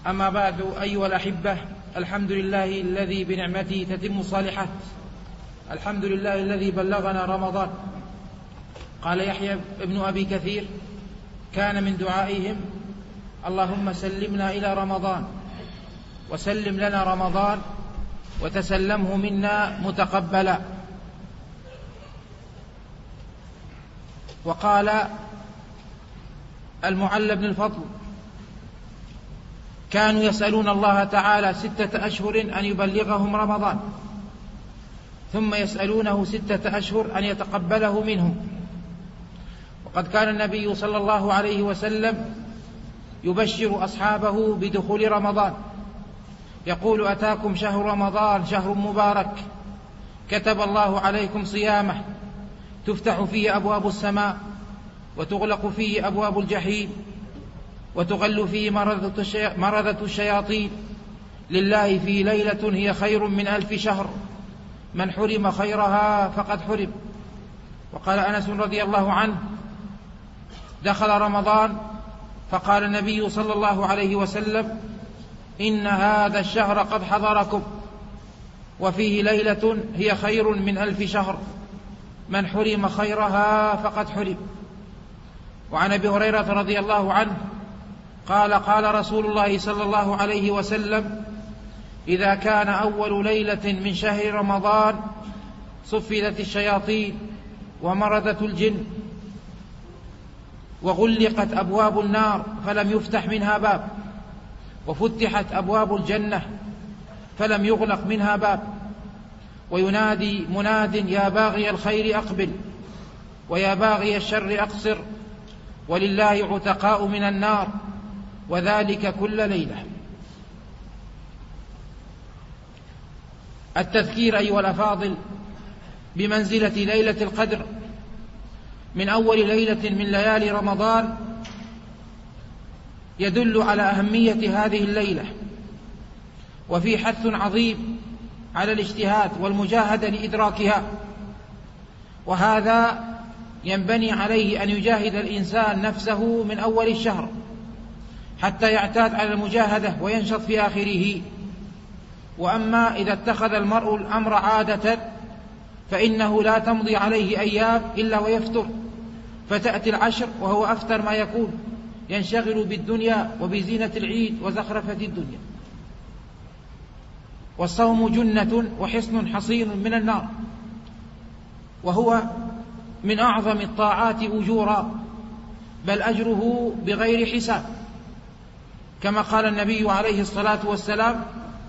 أما بعد، أيها الأحبة، الحمد لله الذي بنعمته تتم الصالحات. الحمد لله الذي بلغنا رمضان. قال يحيى ابن أبي كثير: كان من دعائهم: اللهم سلمنا إلى رمضان وسلم لنا رمضان وتسلمه منا متقبلا. وقال المعلى بن الفضل: كانوا يسألون الله تعالى 6 أشهر أن يبلغهم رمضان، ثم يسألونه 6 أشهر أن يتقبله منهم. وقد كان النبي صلى الله عليه وسلم يبشر أصحابه بدخول رمضان، يقول: أتاكم شهر رمضان شهر مبارك، كتب الله عليكم صيامه، تفتح فيه أبواب السماء وتغلق فيه أبواب الجحيم وتغل فيه مرضة الشياطين، لله في ليلة هي خير من 1000 شهر، من حرم خيرها فقد حرم. وقال أنس رضي الله عنه: دخل رمضان فقال النبي صلى الله عليه وسلم: إن هذا الشهر قد حضركم، وفيه ليلة هي خير من 1000 شهر، من حرم خيرها فقد حرم. وعن أبي هريرة رضي الله عنه قال: قال رسول الله صلى الله عليه وسلم: إذا كان أول ليلة من شهر رمضان صفدت الشياطين ومردت الجن وغلقت أبواب النار فلم يفتح منها باب، وفتحت أبواب الجنة فلم يغلق منها باب، وينادي مناد: يا باغي الخير أقبل، ويا باغي الشر أقصر، ولله عتقاء من النار، وذلك كل ليلة. التذكير أيها الأفاضل بمنزلة ليلة القدر من أول ليلة من ليالي رمضان يدل على أهمية هذه الليلة، وفي حث عظيم على الاجتهاد والمجاهدة لإدراكها. وهذا ينبني عليه أن يجاهد الإنسان نفسه من أول الشهر حتى يعتاد على المجاهدة وينشط في آخره. وأما إذا اتخذ المرء الأمر عادة فإنه لا تمضي عليه أيام إلا ويفتر، فتأتي العشر وهو أفتر ما يكون، ينشغل بالدنيا وبزينة العيد وزخرفة الدنيا. والصوم جنة وحصن حصين من النار، وهو من أعظم الطاعات أجورا، بل أجره بغير حساب، كما قال النبي عليه الصلاة والسلام: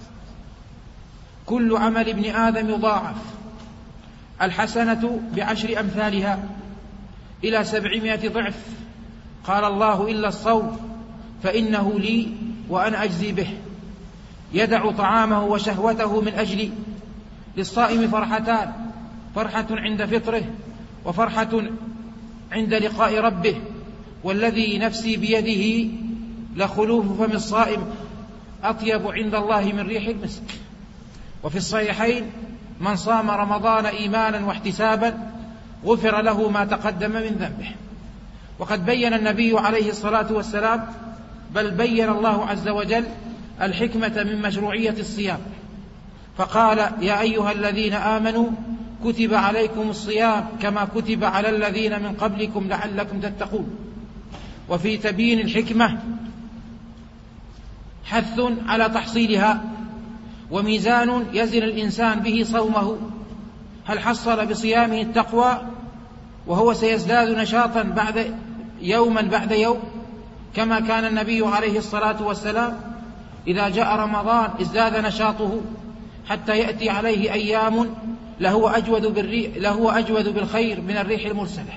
كل عمل ابن آدم يضاعف، الحسنة ب10 أمثالها إلى 700 ضعف. قال الله: إلا الصوم فإنه لي وأنا أجزي به، يدع طعامه وشهوته من أجلي. للصائم فرحتان: فرحة عند فطره، وفرحة عند لقاء ربه. والذي نفسي بيده لخلوف فم الصائم أطيب عند الله من ريح المسك. وفي الصحيحين: من صام رمضان إيمانا واحتسابا غفر له ما تقدم من ذنبه. وقد بين النبي عليه الصلاة والسلام، بل بين الله عز وجل الحكمة من مشروعية الصيام، فقال: يا أيها الذين آمنوا كتب عليكم الصيام كما كتب على الذين من قبلكم لعلكم تتقون. وفي تبيين الحكمة حث على تحصيلها، وميزان يزن الإنسان به صومه: هل حصل بصيامه التقوى وهو سيزداد نشاطا يوما بعد يوم، كما كان النبي عليه الصلاة والسلام إذا جاء رمضان ازداد نشاطه حتى يأتي عليه أيام لهو أجود بالخير من الريح المرسلة.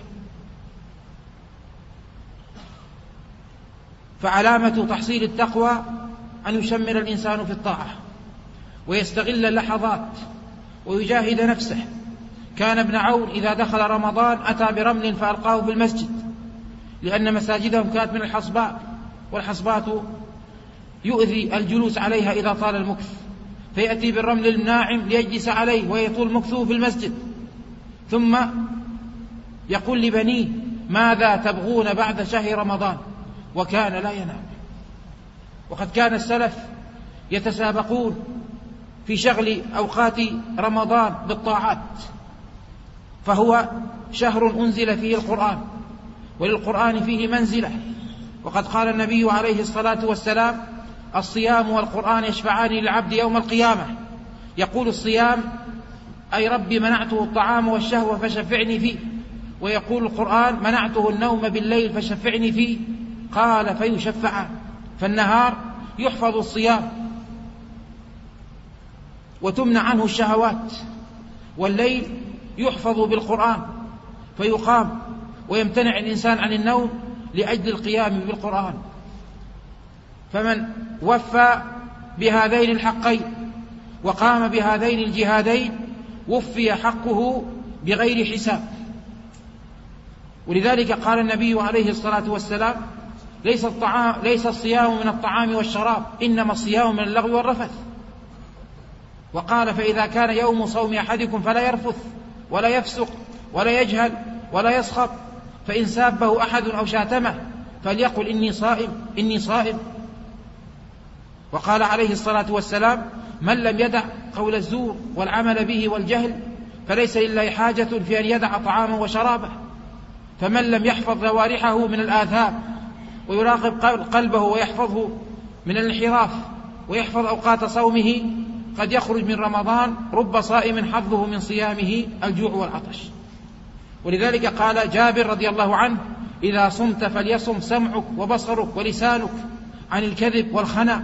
فعلامة تحصيل التقوى أن يشمر الإنسان في الطاعة ويستغل اللحظات ويجاهد نفسه. كان ابن عون إذا دخل رمضان أتى برمل فألقاه في المسجد، لأن مساجدهم كانت من الحصباء، والحصبات يؤذي الجلوس عليها إذا طال المكث، فيأتي بالرمل الناعم ليجلس عليه ويطول مكثه في المسجد، ثم يقول لبنيه: ماذا تبغون بعد شهر رمضان؟ وكان لا ينام. وقد كان السلف يتسابقون في شغل أوقات رمضان بالطاعات، فهو شهر أنزل فيه القرآن، وللقرآن فيه منزلة. وقد قال النبي عليه الصلاة والسلام: الصيام والقرآن يشفعان للعبد يوم القيامة. يقول الصيام: أي ربي منعته الطعام والشهوة فشفعني فيه. ويقول القرآن: منعته النوم بالليل فشفعني فيه. قال: فيشفعان. فالنهار يحفظ الصيام وتمنع عنه الشهوات، والليل يحفظ بالقرآن فيقام ويمتنع الإنسان عن النوم لأجل القيام بالقرآن. فمن وفى بهذين الحقين وقام بهذين الجهادين وفي حقه بغير حساب. ولذلك قال النبي عليه الصلاة والسلام: ليس الصيام من الطعام والشراب، إنما الصيام من اللغو والرفث. وقال: فإذا كان يوم صوم أحدكم فلا يرفث ولا يفسق ولا يجهل ولا يسخط، فإن سابه أحد أو شاتمه فليقل: إني صائم إني صائم. وقال عليه الصلاة والسلام: من لم يدع قول الزور والعمل به والجهل فليس لله حاجة في أن يدع طعامه وشرابه. فمن لم يحفظ جوارحه من الآثام ويراقب قلبه ويحفظه من الانحراف ويحفظ أوقات صومه قد يخرج من رمضان رب صائم حظه من صيامه الجوع والعطش. ولذلك قال جابر رضي الله عنه: إذا صمت فليصم سمعك وبصرك ولسانك عن الكذب والخنا،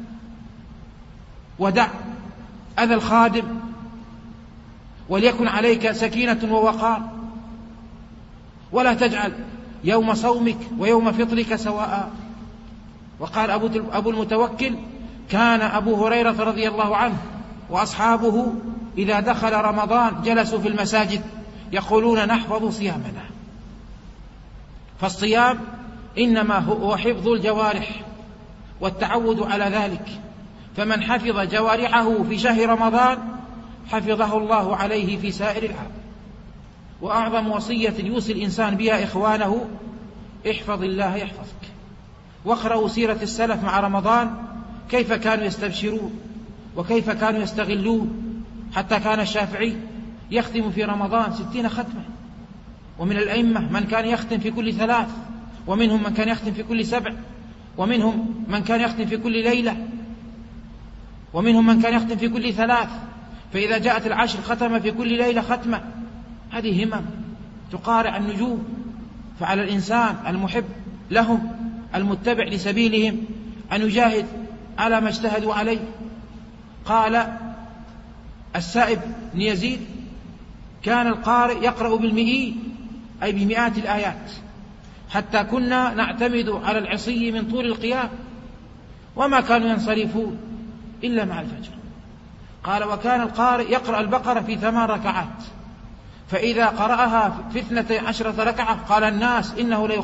ودع أذى الخادم، وليكن عليك سكينة ووقار، ولا تجعل يوم صومك ويوم فطرك سواء. وقال أبو المتوكل: كان أبو هريرة رضي الله عنه وأصحابه إذا دخل رمضان جلسوا في المساجد يقولون: نحفظ صيامنا. فالصيام إنما هو حفظ الجوارح والتعود على ذلك، فمن حفظ جوارحه في شهر رمضان حفظه الله عليه في سائر العام. وأعظم وصية يوصي الإنسان بها إخوانه: احفظ الله يحفظك. واقرأوا سيرة السلف مع رمضان كيف كانوا يستبشرون وكيف كانوا يستغلون، حتى كان الشافعي يختم في رمضان 60 ختمة، ومن الأئمة من كان يختم في كل 3، ومنهم من كان يختم في كل 7، ومنهم من كان يختم في كل ليلة، ومنهم من كان يختم في كل 3. فإذا جاءت العشر ختم في كل ليلة ختمة. هذه همم تقارع النجوم. فعلى الإنسان المحب لهم المتبع لسبيلهم أن يجاهد على ما اجتهدوا عليه. قال السائب بن يزيد: كان القارئ يقرأ بالمئين، أي بمئات الآيات، حتى كنا نعتمد على العصي من طول القيام، وما كانوا ينصرفون إلا مع الفجر. قال: وكان القارئ يقرأ البقرة في 8 ركعات، فإذا قرأها في 12 ركعة قال الناس: إنه